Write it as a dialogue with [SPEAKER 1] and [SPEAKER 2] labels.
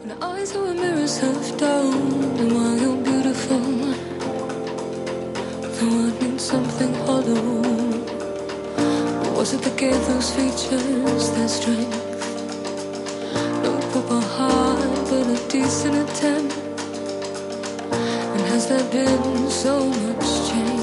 [SPEAKER 1] When our eyes are mirrors half down, and while you're beautiful, the world needs something hollow. What was it that gave those features their strength? No proper heart, but a decent attempt. And has there been so much change?